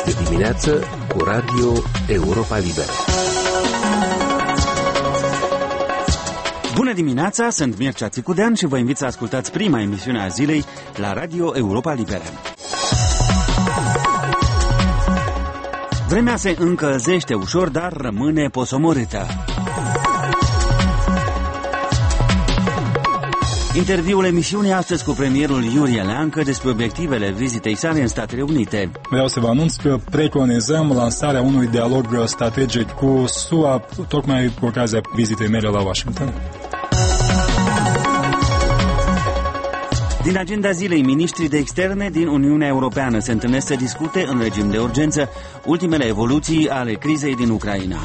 Este dimineață cu Radio Europa Liberă. Bună dimineața, sunt Mircea Țicudean și vă invit să ascultați prima emisiune a zilei la Radio Europa Liberă. Vremea se încălzește ușor, dar rămâne posomorâtă. Interviul emisiunii astăzi cu premierul Iurie Leancă despre obiectivele vizitei sale în Statele Unite. Vreau să vă anunț că preconizăm lansarea unui dialog strategic cu SUA, tocmai cu ocazia vizitei mele la Washington. Din agenda zilei, miniștrii de externe din Uniunea Europeană se întâlnesc să discute în regim de urgență ultimele evoluții ale crizei din Ucraina.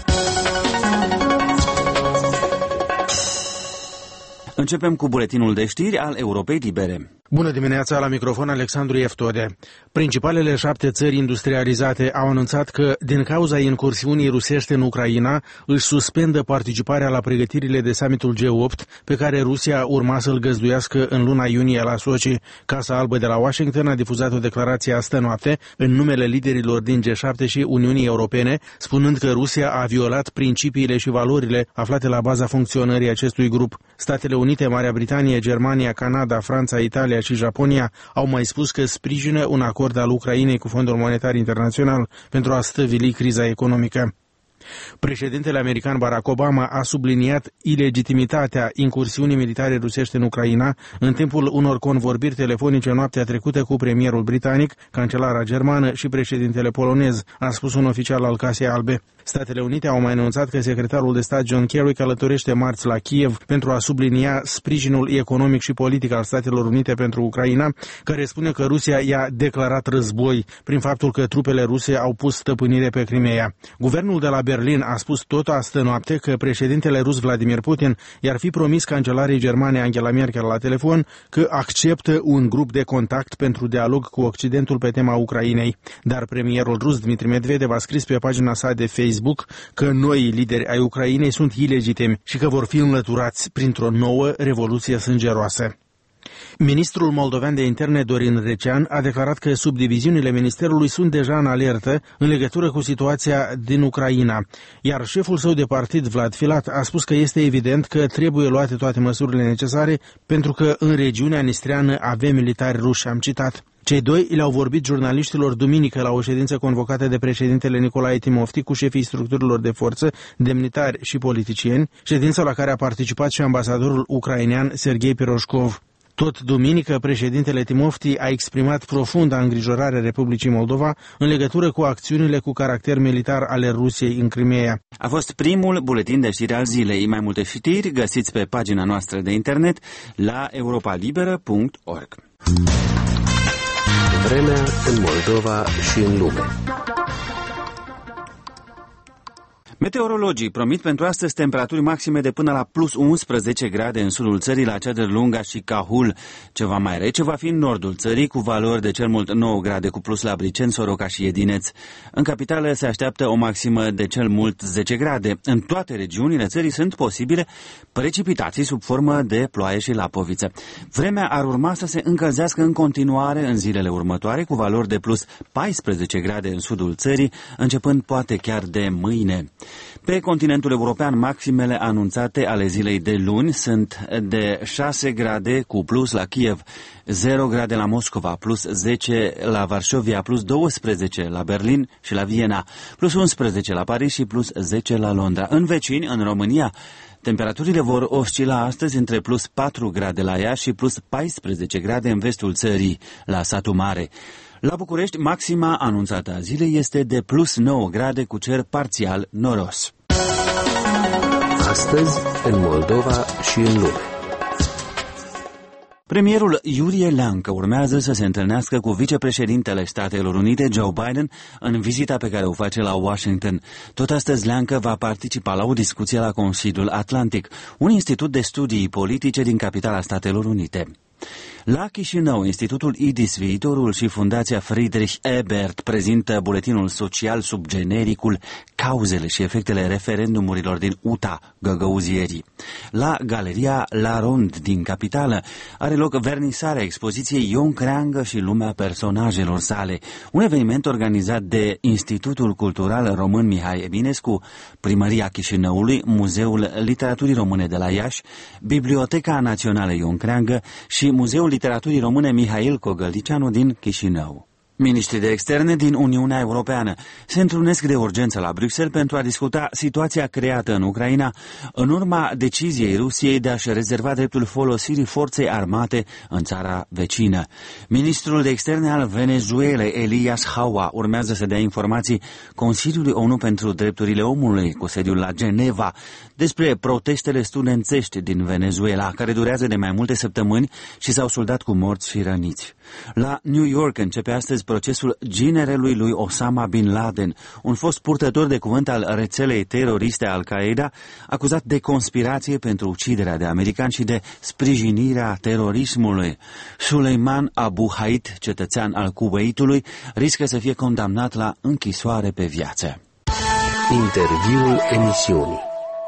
Începem cu buletinul de știri al Europei Libere. Bună dimineața, la microfon Alexandru Eftode. Principalele 7 țări industrializate au anunțat că, din cauza incursiunii rusești în Ucraina, își suspendă participarea la pregătirile de summitul G8, pe care Rusia urma să-l găzduiască în luna iunie la Sochi. Casa Albă de la Washington a difuzat o declarație astă noapte în numele liderilor din G7 și Uniunii Europene, spunând că Rusia a violat principiile și valorile aflate la baza funcționării acestui grup. Statele Unite, Marea Britanie, Germania, Canada, Franța, Italia și Japonia au mai spus că sprijină un acord al Ucrainei cu Fondul Monetar Internațional pentru a stăvili criza economică. Președintele american Barack Obama a subliniat ilegitimitatea incursiunii militare rusești în Ucraina în timpul unor convorbiri telefonice noaptea trecută cu premierul britanic, cancelara germană și președintele polonez, a spus un oficial al Casei Albe. Statele Unite au mai anunțat că secretarul de stat John Kerry călătorește marți la Kiev pentru a sublinia sprijinul economic și politic al Statelor Unite pentru Ucraina, care spune că Rusia i-a declarat război prin faptul că trupele ruse au pus stăpânire pe Crimeea. Guvernul de la Berlin a spus tot astă noapte că președintele rus Vladimir Putin i-ar fi promis cancelarei germane Angela Merkel la telefon că acceptă un grup de contact pentru dialog cu Occidentul pe tema Ucrainei. Dar premierul rus Dmitri Medvedev a scris pe pagina sa de Facebook că noii lideri ai Ucrainei sunt ilegitimi și că vor fi înlăturați printr-o nouă revoluție sângeroasă. Ministrul moldovean de interne Dorin Recean a declarat că subdiviziunile ministerului sunt deja în alertă în legătură cu situația din Ucraina, iar șeful său de partid, Vlad Filat, a spus că este evident că trebuie luate toate măsurile necesare pentru că în regiunea nistreană avem militari ruși, am citat. Cei doi le-au vorbit jurnaliștilor duminică la o ședință convocată de președintele Nicolae Timofti cu șefii structurilor de forță, demnitari și politicieni, ședință la care a participat și ambasadorul ucrainean Serghei Piroșkov. Tot duminică, președintele Timofti a exprimat profunda îngrijorare Republicii Moldova în legătură cu acțiunile cu caracter militar ale Rusiei în Crimeea. A fost primul buletin de știri al zilei. Mai multe știri găsiți pe pagina noastră de internet la europalibera.org. Vremea în Moldova și în lume. Meteorologii promit pentru astăzi temperaturi maxime de până la plus 11 grade în sudul țării, la Cedrlunga și Cahul. Ceva mai rece va fi în nordul țării, cu valori de cel mult 9 grade cu plus la Briceni, Soroca și Edineț. În capitală se așteaptă o maximă de cel mult 10 grade. În toate regiunile țării sunt posibile precipitații sub formă de ploaie și lapoviță. Vremea ar urma să se încălzească în continuare în zilele următoare, cu valori de plus 14 grade în sudul țării, începând poate chiar de mâine. Pe continentul european, maximele anunțate ale zilei de luni sunt de 6 grade cu plus la Kiev, 0 grade la Moscova, plus 10 la Varșovia, plus 12 la Berlin și la Viena, plus 11 la Paris și plus 10 la Londra. În vecini, în România, temperaturile vor oscila astăzi între plus 4 grade la Iași și plus 14 grade în vestul țării, la Satu Mare. La București, maxima anunțată a zilei este de plus 9 grade cu cer parțial noros. Astăzi, în Moldova și în lume. Premierul Iurie Leancă urmează să se întâlnească cu vicepreședintele Statelor Unite, Joe Biden, în vizita pe care o face la Washington. Tot astăzi Leancă va participa la o discuție la Consiliul Atlantic, un institut de studii politice din capitala Statelor Unite. La Chișinău, Institutul IDIS Viitorul și Fundația Friedrich Ebert prezintă buletinul social sub genericul Cauzele și efectele referendumurilor din UTA Găgăuzierii. La Galeria La Rond din capitală are loc vernisarea expoziției Ion Creangă și lumea personajelor sale, un eveniment organizat de Institutul Cultural Român Mihai Eminescu, Primăria Chișinăului, Muzeul Literaturii Române de la Iași, Biblioteca Națională Ion Creangă și Muzeul Literaturii Române Mihail Cogălnicianu din Chișinău. Ministrii de externe din Uniunea Europeană se întrunesc de urgență la Bruxelles pentru a discuta situația creată în Ucraina în urma deciziei Rusiei de a-și rezerva dreptul folosirii forței armate în țara vecină. Ministrul de externe al Venezuelei, Elias Haua, urmează să dea informații Consiliului ONU pentru Drepturile Omului, cu sediul la Geneva, despre protestele studențești din Venezuela, care durează de mai multe săptămâni și s-au soldat cu morți și răniți. La New York începe astăzi procesul ginerelui lui Osama Bin Laden, un fost purtător de cuvânt al rețelei teroriste Al-Qaeda, acuzat de conspirație pentru uciderea de americani și de sprijinirea terorismului. Suleiman Abu Haid, cetățean al Kuwaitului, riscă să fie condamnat la închisoare pe viață. Interviul emisiunii.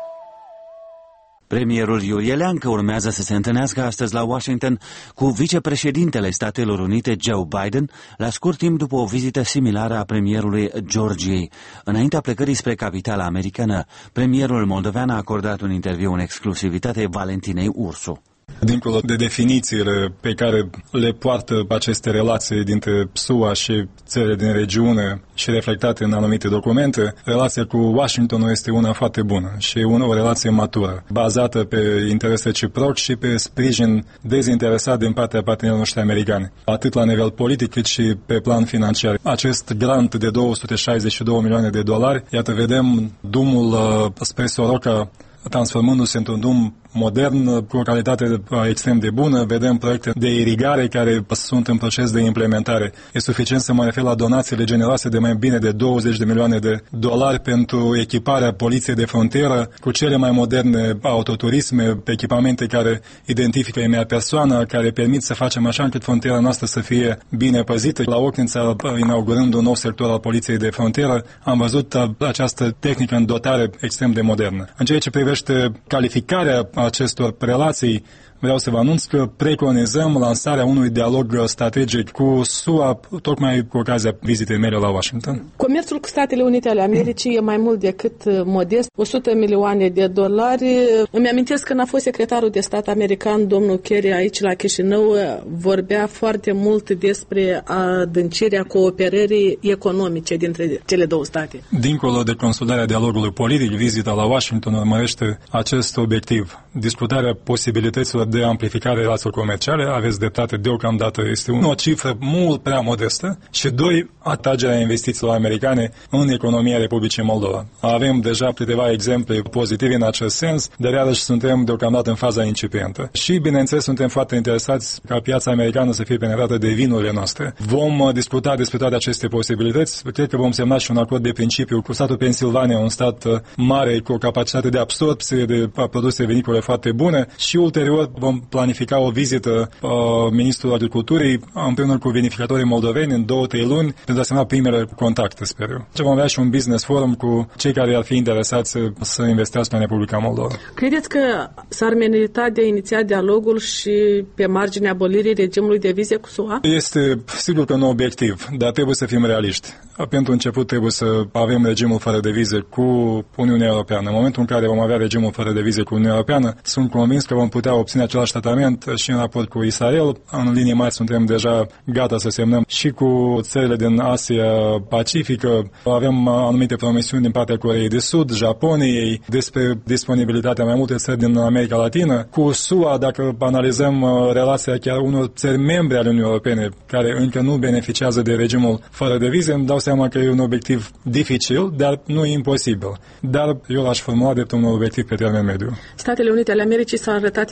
Premierul Iulie Leancă urmează să se întâlnească astăzi la Washington cu vicepreședintele Statelor Unite, Joe Biden, la scurt timp după o vizită similară a premierului Georgiei. Înaintea plecării spre capitala americană, premierul moldovean a acordat un interviu în exclusivitate Valentinei Ursu. Dincolo de definițiile pe care le poartă aceste relații dintre SUA și țările din regiune și reflectate în anumite documente, relația cu Washingtonul este una foarte bună și o relație matură, bazată pe interes reciproc și pe sprijin dezinteresat din partea partenerilor noștri americani, atât la nivel politic cât și pe plan financiar. Acest grant de 262 milioane de dolari, iată, vedem drumul spre Soroca transformându-se într-un drum modern, cu o calitate extrem de bună. Vedem proiecte de irigare care sunt în proces de implementare. E suficient să mă refer la donațiile generoase de mai bine de 20 de milioane de dolari pentru echiparea poliției de frontieră cu cele mai moderne autoturisme, echipamente care identifică imediat persoana, care permit să facem așa încât frontiera noastră să fie bine păzită. La Ochnița, inaugurând un nou sector al poliției de frontieră, am văzut această tehnică în dotare extrem de modernă. În ceea ce privește calificarea acestor relații, vreau să vă anunț că preconizăm lansarea unui dialog strategic cu SUA, tocmai cu ocazia vizitei mele la Washington. Comerțul cu Statele Unite ale Americii e mai mult decât modest, 100 milioane de dolari. Îmi amintesc când a fost secretarul de stat american, domnul Kerry, aici la Chișinău, vorbea foarte mult despre adâncirea cooperării economice dintre cele două state. Dincolo de consolidarea dialogului politic, vizita la Washington urmărește acest obiectiv, discutarea posibilităților de amplificare relațiilor comerciale. Aveți dreptate, deocamdată este o cifră mult prea modestă și doi, atragerea investițiilor americane în economia Republicii Moldova. Avem deja câteva exemple pozitive în acest sens, dar iarăși suntem deocamdată în faza incipientă. Și, bineînțeles, suntem foarte interesați ca piața americană să fie penetrată de vinurile noastre. Vom discuta despre toate aceste posibilități. Cred că vom semna și un acord de principiu cu statul Pennsylvania, un stat mare cu o capacitate de absorbție de produse vinicole foarte bune și ulterior vom planifica o vizită Ministrului Agriculturii împreună cu vinificatorii moldoveni în 2-3 luni pentru a semna primele contacte, sper eu. Vom avea și un business forum cu cei care ar fi interesați să investească în Republica Moldova. Credeți că s-ar merita de inițiat dialogul și pe marginea abolirii regimului de vize cu SUA? Este sigur că un obiectiv, dar trebuie să fim realiști. Pentru început trebuie să avem regimul fără de vize cu Uniunea Europeană. În momentul în care vom avea regimul fără de vize cu Uniunea Europeană, sunt convins că vom putea obține același tratament și în raport cu Israel. În linii mari suntem deja gata să semnăm și cu țările din Asia Pacifică. Avem anumite promisiuni din partea Coreei de Sud, Japoniei, despre disponibilitatea mai multe țări din America Latină. Cu SUA, dacă analizăm relația chiar unor țări membre ale Uniunii Europene care încă nu beneficiază de regimul fără de vize, îmi dau seama că e un obiectiv dificil, dar nu imposibil. Dar eu l-aș formula de un obiectiv pe termen mediu. Statele Unite ale Americii s-au arătat interesate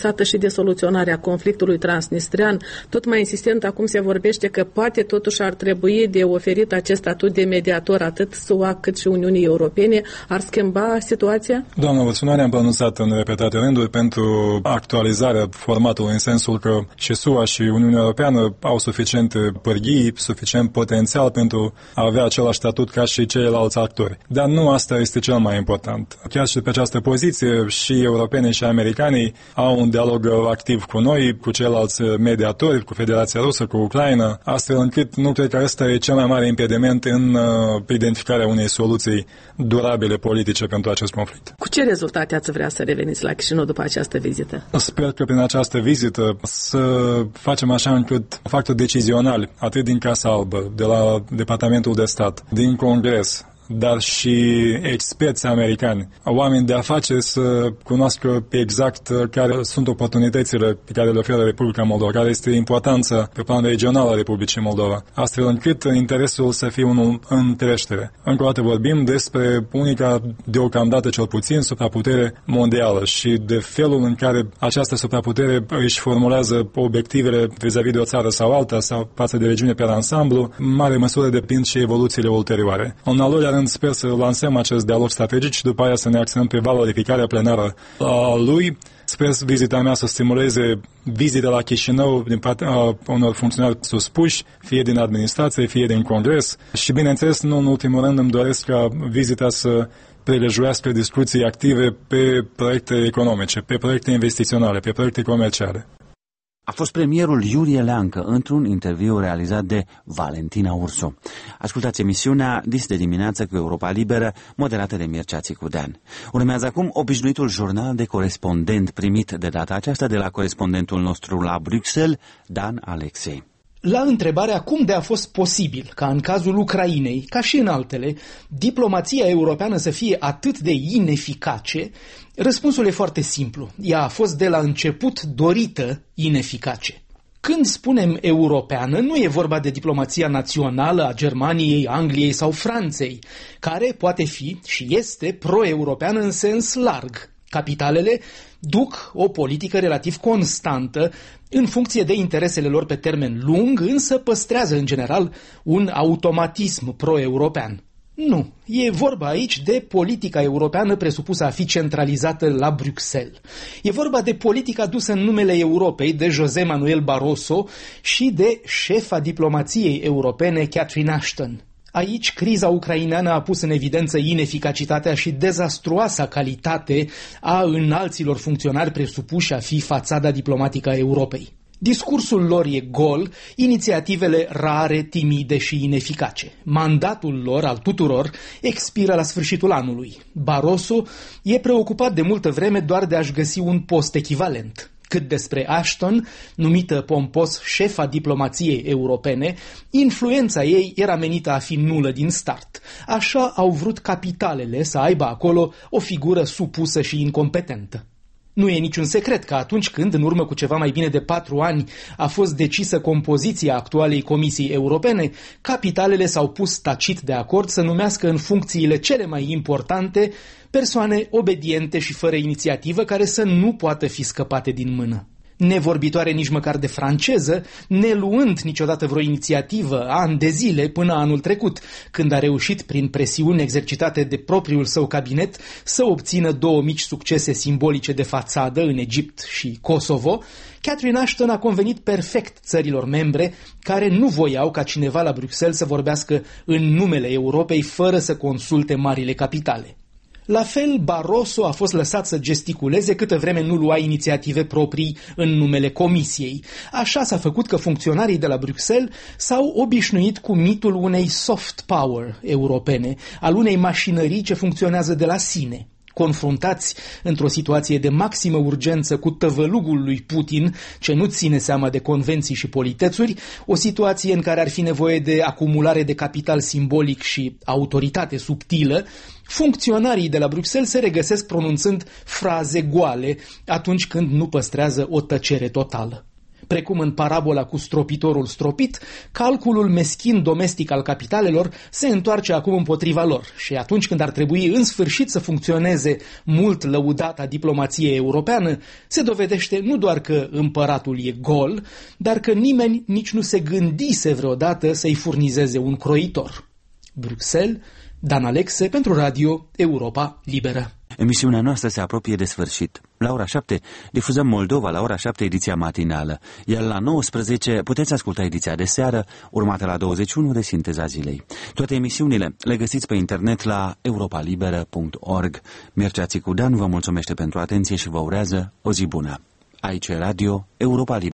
interesată și de soluționarea conflictului transnistrian. Tot mai insistent, acum se vorbește că poate totuși ar trebui de oferit acest statut de mediator atât SUA cât și Uniunii Europene. Ar schimba situația? Doamna Vățu, ne-am pronunțat în repetate rânduri pentru actualizarea formatului, în sensul că și SUA și Uniunea Europeană au suficiente pârghii, suficient potențial pentru a avea același statut ca și ceilalți actori. Dar nu asta este cel mai important. Chiar și pe această poziție și europenii și americanii au un dialog activ cu noi, cu ceilalți mediatori, cu Federația Rusă, cu Ucraina, astfel încât nu cred că ăsta e cel mai mare impediment în identificarea unei soluții durabile politice pentru acest conflict. Cu ce rezultate ați vrea să reveniți la Chișinău după această vizită? Sper că prin această vizită să facem așa încât factori decizionali, atât din Casa Albă, de la Departamentul de Stat, din Congres, dar și experți americani, oameni de afaceri să cunoască exact care sunt oportunitățile pe care le oferă Republica Moldova, care este importanța pe plan regional a Republicii Moldova, astfel încât interesul să fie unul în creștere. Încă o dată vorbim despre unica, deocamdată cel puțin, supraputere mondială și de felul în care această supraputere își formulează obiectivele vis-a-vis de o țară sau alta sau față de regiune pe ansamblu, în mare măsură depind și evoluțiile ulterioare. În al doilea rând, sper să lansăm acest dialog strategic și după aia să ne acționăm pe valorificarea plenară a lui. Sper vizita mea să stimuleze vizite la Chișinău din partea unor funcționari suspuși, fie din administrație, fie din Congres și, bineînțeles, nu în ultimul rând îmi doresc ca vizita să prilejuiască discuții active pe proiecte economice, pe proiecte investiționale, pe proiecte comerciale. A fost premierul Iurie Leancă într-un interviu realizat de Valentina Ursu. Ascultați emisiunea Dis de dimineață cu Europa Liberă, moderată de Mircea Țicudean. Urmează acum obișnuitul jurnal de corespondent primit de data aceasta de la corespondentul nostru la Bruxelles, Dan Alexei. La întrebarea cum de a fost posibil ca în cazul Ucrainei, ca și în altele, diplomația europeană să fie atât de ineficace, răspunsul e foarte simplu. Ea a fost de la început dorită ineficace. Când spunem europeană, nu e vorba de diplomația națională a Germaniei, Angliei sau Franței, care poate fi și este pro-europeană în sens larg. Capitalele duc o politică relativ constantă în funcție de interesele lor pe termen lung, însă păstrează în general un automatism pro-european. Nu, e vorba aici de politica europeană presupusă a fi centralizată la Bruxelles. E vorba de politica dusă în numele Europei de José Manuel Barroso și de șefa diplomației europene Catherine Ashton. Aici, criza ucraineană a pus în evidență ineficacitatea și dezastruoasa calitate a înalților funcționari presupuși a fi fațada diplomatică a Europei. Discursul lor e gol, inițiativele rare, timide și ineficace. Mandatul lor, al tuturor, expiră la sfârșitul anului. Barroso e preocupat de multă vreme doar de a-și găsi un post echivalent. Cât despre Ashton, numită pompos șefa diplomației europene, influența ei era menită a fi nulă din start. Așa au vrut capitalele să aibă acolo o figură supusă și incompetentă. Nu e niciun secret că atunci când, în urmă cu ceva mai bine de 4 ani, a fost decisă compoziția actualei Comisii Europene, capitalele s-au pus tacit de acord să numească în funcțiile cele mai importante persoane obediente și fără inițiativă care să nu poată fi scăpate din mână. Nevorbitoare nici măcar de franceză, neluând niciodată vreo inițiativă ani de zile până anul trecut, când a reușit prin presiuni exercitate de propriul său cabinet să obțină 2 mici succese simbolice de fațadă în Egipt și Kosovo, Catherine Ashton a convenit perfect țărilor membre care nu voiau ca cineva la Bruxelles să vorbească în numele Europei fără să consulte marile capitale. La fel, Barroso a fost lăsat să gesticuleze câtă vreme nu lua inițiative proprii în numele Comisiei. Așa s-a făcut că funcționarii de la Bruxelles s-au obișnuit cu mitul unei soft power europene, al unei mașinării ce funcționează de la sine. Confruntați într-o situație de maximă urgență cu tăvălugul lui Putin, ce nu ține seama de convenții și politețuri, o situație în care ar fi nevoie de acumulare de capital simbolic și autoritate subtilă, funcționarii de la Bruxelles se regăsesc pronunțând fraze goale atunci când nu păstrează o tăcere totală. Precum în parabola cu stropitorul stropit, calculul meschin domestic al capitalelor se întoarce acum împotriva lor și atunci când ar trebui în sfârșit să funcționeze mult lăudata diplomație europeană, se dovedește nu doar că împăratul e gol, dar că nimeni nici nu se gândise vreodată să-i furnizeze un croitor. Bruxelles, Dan Alexe pentru Radio Europa Liberă. Emisiunea noastră se apropie de sfârșit. La ora 7 difuzăm Moldova, la ora 7 ediția matinală, iar la 19 puteți asculta ediția de seară, urmată la 21 de Sinteza Zilei. Toate emisiunile le găsiți pe internet la europalibera.org. Mircea Țicudean vă mulțumește pentru atenție și vă urează o zi bună. Aici e Radio Europa Liberă.